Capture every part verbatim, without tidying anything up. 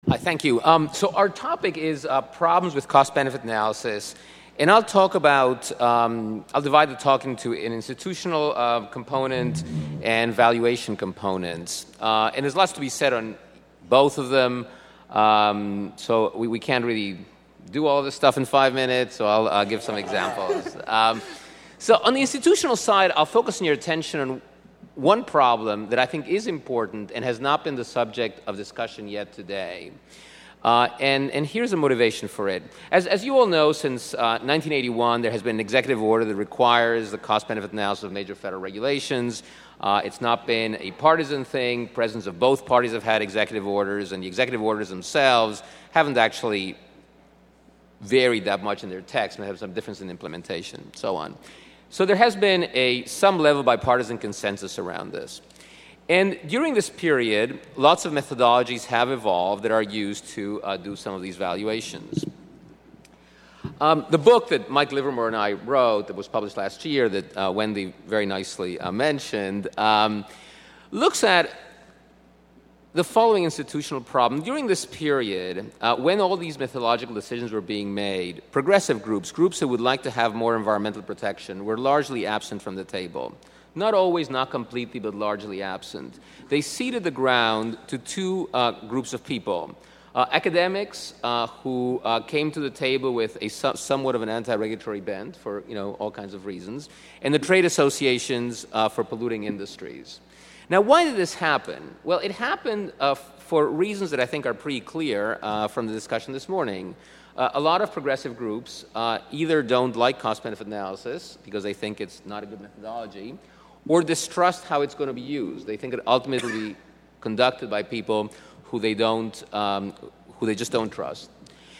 Hi, thank you. Um, so our topic is uh, problems with cost-benefit analysis, and I'll talk about, um, I'll divide the talk into an institutional uh, component and valuation components. Uh, and there's lots to be said on both of them, um, so we, we can't really do all this stuff in five minutes, so I'll uh, give some examples. Um, so on the institutional side, I'll focus on your attention on one problem that I think is important and has not been the subject of discussion yet today. Uh, and, and here's the motivation for it. As, as you all know, since uh, nineteen eighty-one, there has been an executive order that requires the cost-benefit analysis of major federal regulations. Uh, it's not been a partisan thing. Presidents of both parties have had executive orders, and the executive orders themselves haven't actually varied that much in their text, and have some difference in implementation, and so on. So there has been a some level of bipartisan consensus around this. And during this period, lots of methodologies have evolved that are used to uh, do some of these valuations. Um, the book that Mike Livermore and I wrote that was published last year that uh, Wendy very nicely uh, mentioned um, looks at the following institutional problem. During this period, uh, when all these methodological decisions were being made, progressive groups, groups that would like to have more environmental protection, were largely absent from the table. Not always, not completely, but largely absent. They ceded the ground to two uh, groups of people. Uh, academics uh, who uh, came to the table with a so- somewhat of an anti-regulatory bent for you know, all kinds of reasons, and the trade associations uh, for polluting industries. Now, why did this happen? Well, it happened uh, for reasons that I think are pretty clear uh, from the discussion this morning. Uh, a lot of progressive groups uh, either don't like cost-benefit analysis because they think it's not a good methodology, or distrust how it's going to be used. They think it ultimately will be conducted by people who they don't, um, who they just don't trust.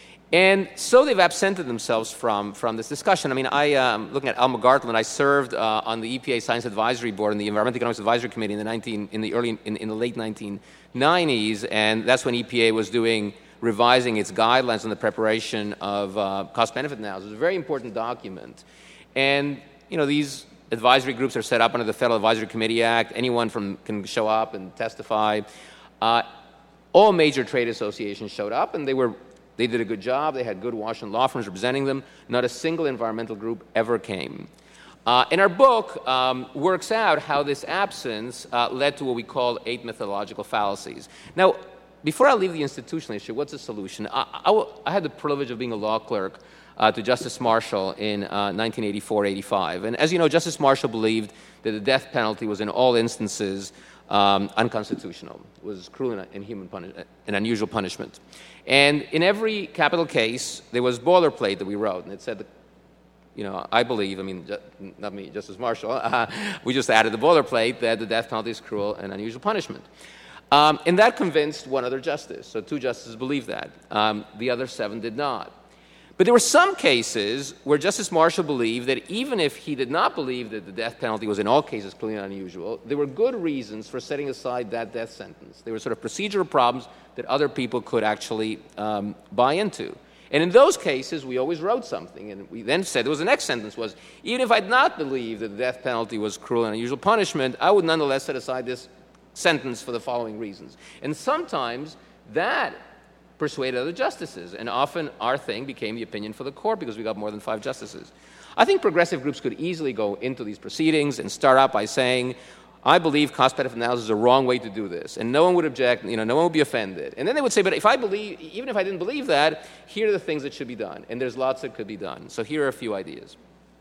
And so they've absented themselves from, from this discussion. I mean, I, um, looking at Alma Gartland, I served uh, on the E P A Science Advisory Board and the Environmental Economics Advisory Committee in the, nineteen, in the, early, in, in the late nineteen nineties, and that's when E P A was doing, revising its guidelines on the preparation of uh, cost-benefit analysis. It was a very important document. And, you know, these advisory groups are set up under the Federal Advisory Committee Act. Anyone from can show up and testify. Uh, all major trade associations showed up, and they were They did a good job. They had good Washington law firms representing them. Not a single environmental group ever came. Uh, and our book um, works out how this absence uh, led to what we call eight methodological fallacies. Now, before I leave the institutional issue, what's the solution? I, I, I had the privilege of being a law clerk uh, to Justice Marshall in uh, nineteen eighty-four eighty-five. And as you know, Justice Marshall believed that the death penalty was in all instances Um, unconstitutional. It was cruel and inhuman punish- and unusual punishment. And in every capital case, there was boilerplate that we wrote, and it said, that, you know, I believe, I mean, ju- not me, Justice Marshall, uh, we just added the boilerplate that the death penalty is cruel and unusual punishment. Um, and that convinced one other justice. So two justices believed that. Um, the other seven did not. But there were some cases where Justice Marshall believed that even if he did not believe that the death penalty was in all cases clearly unusual, there were good reasons for setting aside that death sentence. There were sort of procedural problems that other people could actually um, buy into. And in those cases, we always wrote something. And we then said, there was the next sentence was, even if I did not believe that the death penalty was cruel and unusual punishment, I would nonetheless set aside this sentence for the following reasons. And sometimes that persuaded other justices, and often our thing became the opinion for the court because we got more than five justices. I think progressive groups could easily go into these proceedings and start out by saying, I believe cost-benefit analysis is a wrong way to do this, and no one would object, you know, no one would be offended. And then they would say, but if I believe, even if I didn't believe that, here are the things that should be done, and there's lots that could be done. So here are a few ideas.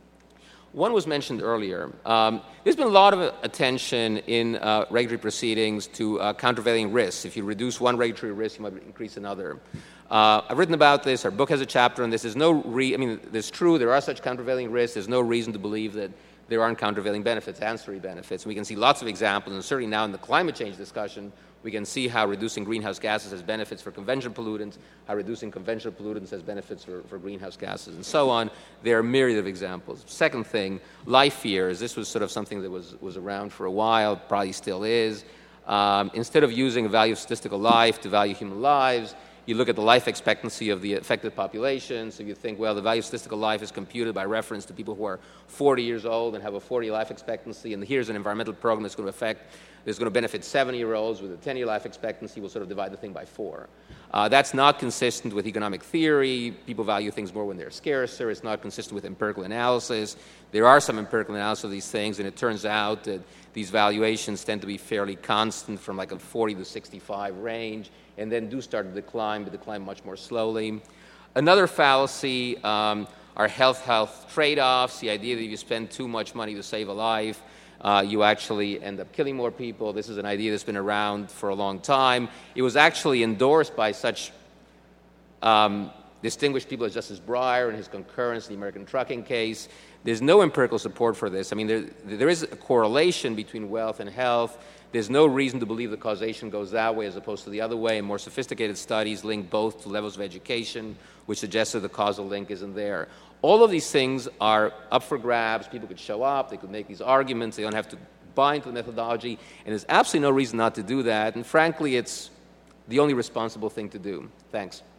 One was mentioned earlier. Um, there's been a lot of attention in uh, regulatory proceedings to uh, countervailing risks. If you reduce one regulatory risk, you might increase another. Uh, I've written about this. Our book has a chapter on this. There's no re- I mean, it's true. There are such countervailing risks. There's no reason to believe that there aren't countervailing benefits, ancillary benefits. And we can see lots of examples, and certainly now in the climate change discussion, we can see how reducing greenhouse gases has benefits for conventional pollutants, how reducing conventional pollutants has benefits for, for greenhouse gases, and so on. There are a myriad of examples. Second thing, life years. This was sort of something that was, was around for a while, probably still is. Um, instead of using a value of statistical life to value human lives, you look at the life expectancy of the affected population. So you think, well, the value of statistical life is computed by reference to people who are forty years old and have a forty life expectancy, and here's an environmental program that's going to affect that's going to benefit seventy-year-olds with a ten-year life expectancy. We'll sort of divide the thing by four. Uh, that's not consistent with economic theory. People value things more when they're scarcer. It's not consistent with empirical analysis. There are some empirical analysis of these things, and it turns out that these valuations tend to be fairly constant from like a forty to sixty-five range, and then do start to decline, but decline much more slowly. Another fallacy um, are health-health trade-offs, the idea that if you spend too much money to save a life, uh, you actually end up killing more people. This is an idea that's been around for a long time. It was actually endorsed by such um, distinguished people as Justice Breyer and his concurrence in the American trucking case. There's no empirical support for this. I mean, there, there is a correlation between wealth and health. There's no reason to believe the causation goes that way as opposed to the other way, and more sophisticated studies link both to levels of education, which suggests that the causal link isn't there. All of these things are up for grabs. People could show up. They could make these arguments. They don't have to buy into the methodology, and there's absolutely no reason not to do that. And frankly, it's the only responsible thing to do. Thanks.